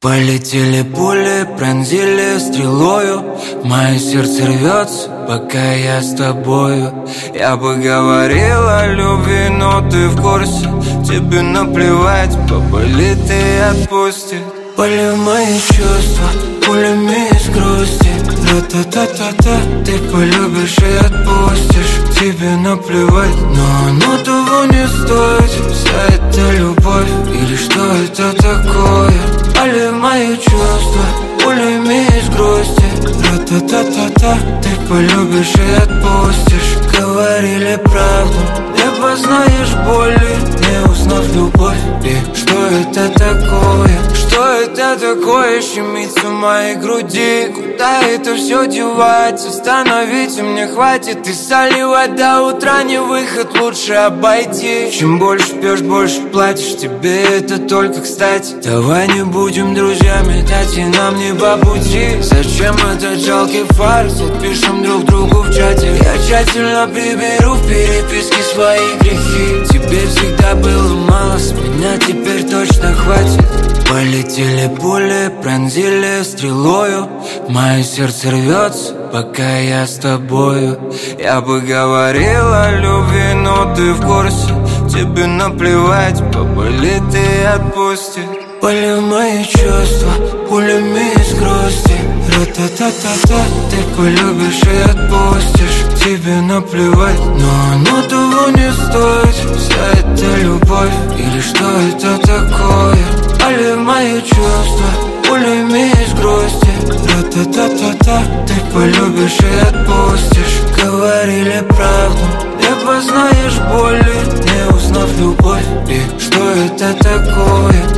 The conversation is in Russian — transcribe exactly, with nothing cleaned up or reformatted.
Полетели пули, пронзили стрелою. Мое сердце рвется, пока я с тобою. Я бы говорил о любви, но ты в курсе. Тебе наплевать, поболит и отпустит. Пали в мои чувства, пулями из грусти. Ра-та-та-та-та, ты полюбишь и отпустишь. Тебе наплевать, но оно того не стоит. Вся эта любовь, или что это такое? Пали в мои чувства, пулями из грусти. Ра-та-та-та-та, ты полюбишь и отпустишь. Говорили правду, не познаешь боли, не узнав любовь. И что это такое? Что это такое щемится в моей груди? Куда это все девать? Остановить мне хватит. И соливать до утра не выход, лучше обойти. Чем больше пьешь, больше платишь. Тебе это только кстати. Давай не будем друзьями, дать и нам не по пути. Зачем этот жалкий фарс? Отпишем друг другу в чате. Я тщательно приберу в переписке свои грехи. Тебе всегда было мало, с меня теперь точно хватит. Полетели пули, пронзили стрелою. Мое сердце рвется, пока я с тобою. Я бы говорил о любви, но ты в курсе. Тебе наплевать, поболит и отпустит. Пали в мои чувства, пулями из грусти. Ра-та-та-та-та, ты полюбишь и отпустишь. Тебе наплевать, но оно того не стоит. Вся эта любовь, или что это такое? Пали в мои чувства, пулями из грусти. Ра-та-та-та-та, ты полюбишь и отпустишь. Говорили правду, не познаешь боли, не узнав любовь. И что это такое?